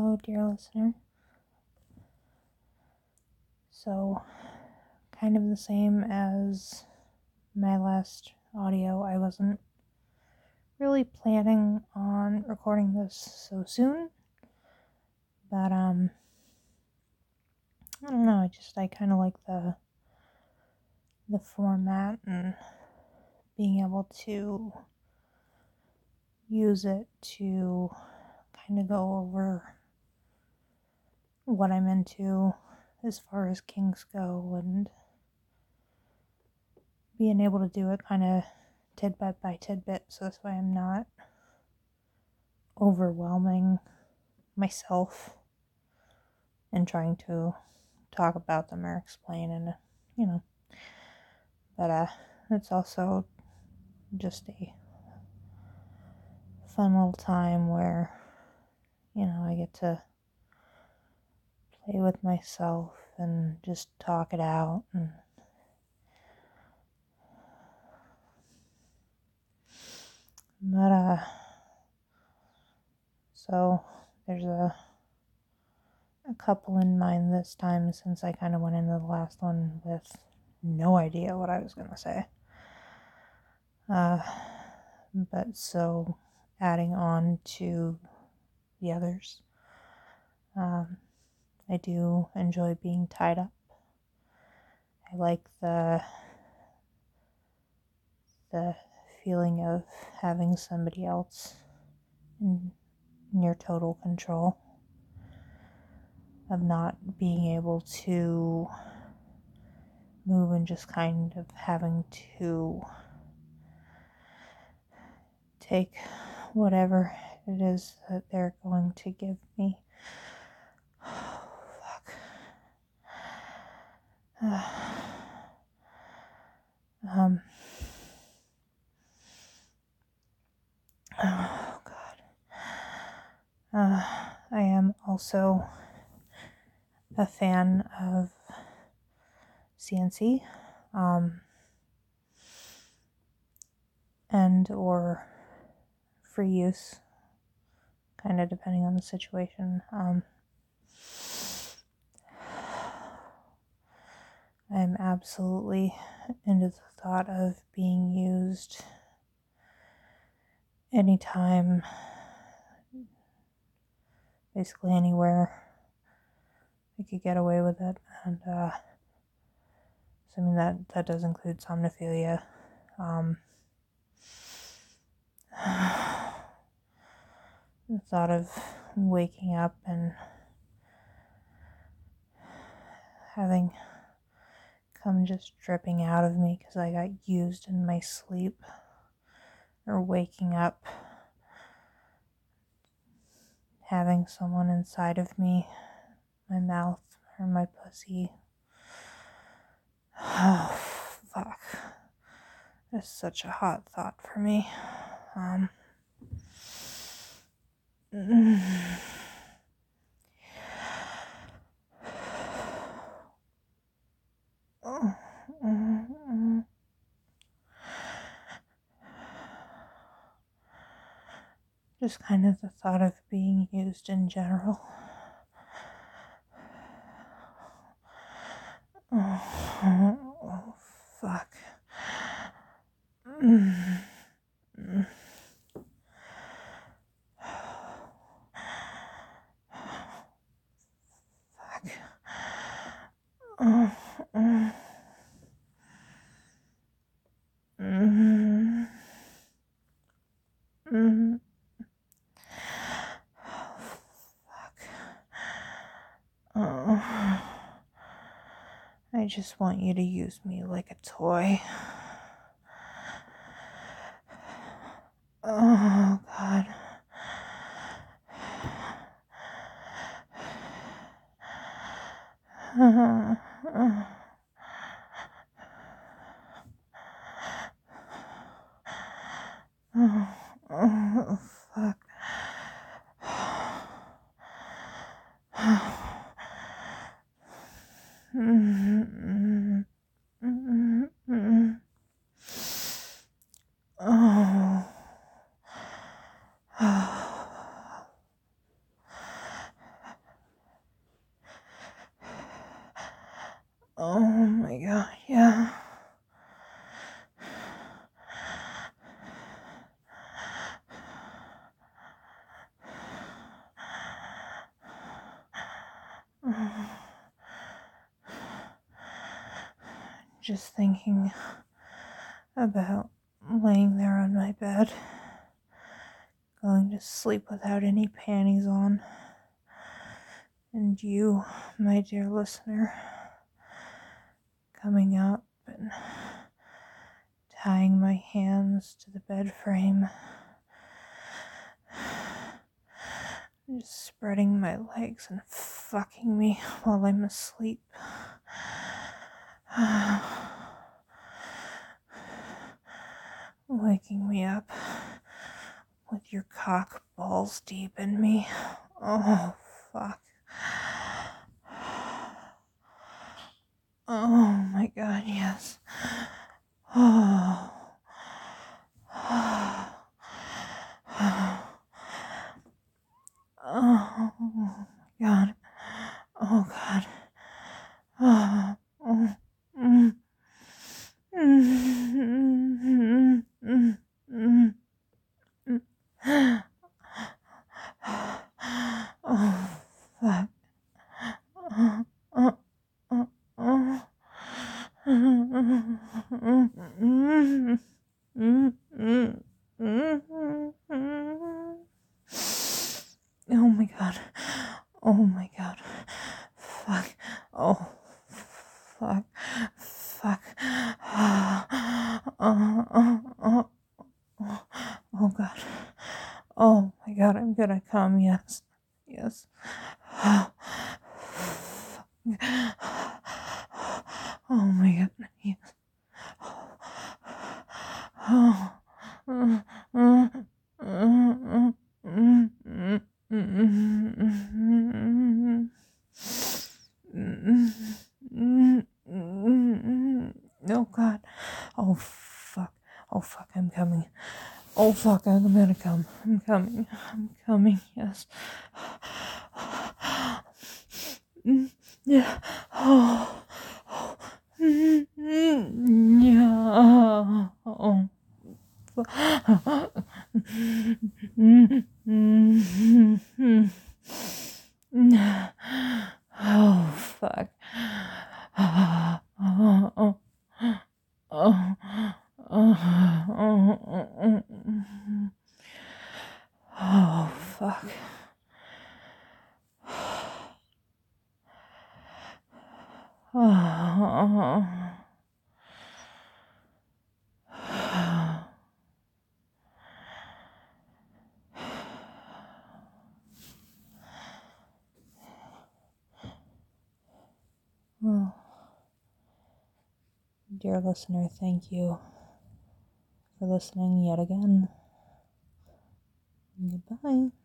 Hello, dear listener. So, kind of the same as my last audio, I wasn't really planning on recording this so soon, but I don't know, I kind of like the format and being able to use it to kind of go over what I'm into as far as kinks go, and being able to do it kind of tidbit by tidbit, so this way I'm not overwhelming myself and trying to talk about them or explain, and but it's also just a fun little time where I get to play with myself and just talk it out. And so there's a couple in mind this time, since I kind of went into the last one with no idea what I was going to say. But so adding on to the others, I do enjoy being tied up. I like the feeling of having somebody else in your total control, of not being able to move and just kind of having to take whatever it is that they're going to give me. Oh, fuck. Oh God. I am also a fan of CNC, and or free use, kind of depending on the situation. I'm absolutely into the thought of being used anytime, basically anywhere I could get away with it. And so I mean that does include somnophilia. The thought of waking up and having come just dripping out of me because I got used in my sleep, or waking up having someone inside of me, my mouth or my pussy. Oh, fuck. That's such a hot thought for me. Just kind of the thought of being used in general. Oh, fuck. I just want you to use me like a toy. Oh, God. Oh, fuck. just thinking about laying there on my bed, going to sleep without any panties on, and you, my dear listener, coming up and tying my hands to the bed frame, just spreading my legs and fucking me while I'm asleep. Waking me up with your cock balls deep in me. Oh, fuck. Oh my god, yes. Oh. Oh my god. Oh god. Oh. Oh. Mm. Mm. Mm. Mm. Mm. Oh, fuck. Oh. Oh. Oh. Oh. Oh my god. Oh my god. Fuck. Oh. Fuck. Fuck. Oh god. Oh my god, I'm gonna come, yes. Yes. Oh my god, yes. Oh. Oh god. Oh fuck. Oh fuck, I'm coming. Oh fuck, I'm gonna come. I'm coming. I'm coming, yes. Yeah. Oh. Yeah. Oh. Oh fuck. Oh. Oh. Oh. Oh fuck. Oh. Well, dear listener, thank you for listening yet again. Goodbye.